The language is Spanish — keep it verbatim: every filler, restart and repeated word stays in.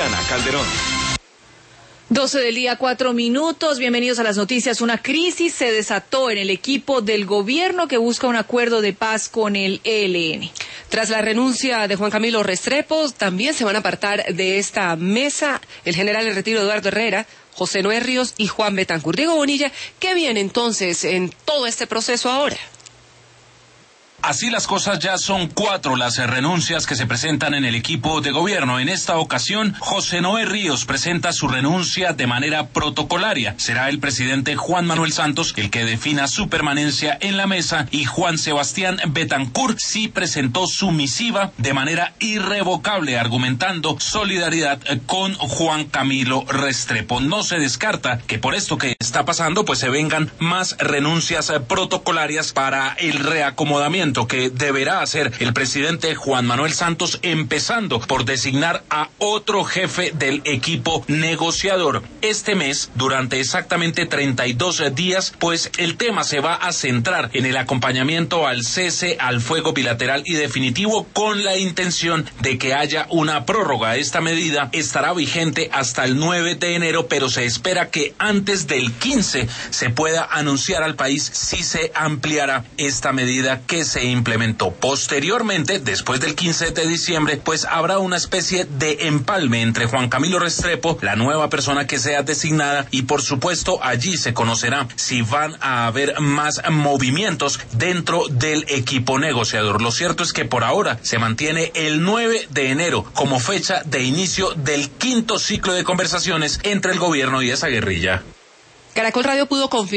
Diana Calderón. doce del día, cuatro minutos. Bienvenidos a las noticias. Una crisis se desató en el equipo del gobierno que busca un acuerdo de paz con el E L N. Tras la renuncia de Juan Camilo Restrepo, también se van a apartar de esta mesa el general en retiro Eduardo Herrera, José Noé Ríos y Juan Betancourt. Diego Bonilla, ¿qué viene entonces en todo este proceso ahora? Así las cosas, ya son cuatro las renuncias que se presentan en el equipo de gobierno. En esta ocasión, José Noé Ríos presenta su renuncia de manera protocolaria. Será el presidente Juan Manuel Santos el que defina su permanencia en la mesa, y Juan Sebastián Betancourt sí presentó su misiva de manera irrevocable, argumentando solidaridad con Juan Camilo Restrepo. No se descarta que por esto que está pasando, pues se vengan más renuncias protocolarias para el reacomodamiento que deberá hacer el presidente Juan Manuel Santos, empezando por designar a otro jefe del equipo negociador. Este mes, durante exactamente treinta y dos días, pues el tema se va a centrar en el acompañamiento al cese al fuego bilateral y definitivo, con la intención de que haya una prórroga. Esta medida estará vigente hasta el nueve de enero, pero se espera que antes del quince se pueda anunciar al país si se ampliará esta medida que se implementó. Posteriormente, después del quince de diciembre, pues habrá una especie de empalme entre Juan Camilo Restrepo, la nueva persona que sea designada, y por supuesto allí se conocerá si van a haber más movimientos dentro del equipo negociador. Lo cierto es que por ahora se mantiene el nueve de enero como fecha de inicio del quinto ciclo de conversaciones entre el gobierno y esa guerrilla. Caracol Radio pudo confirmar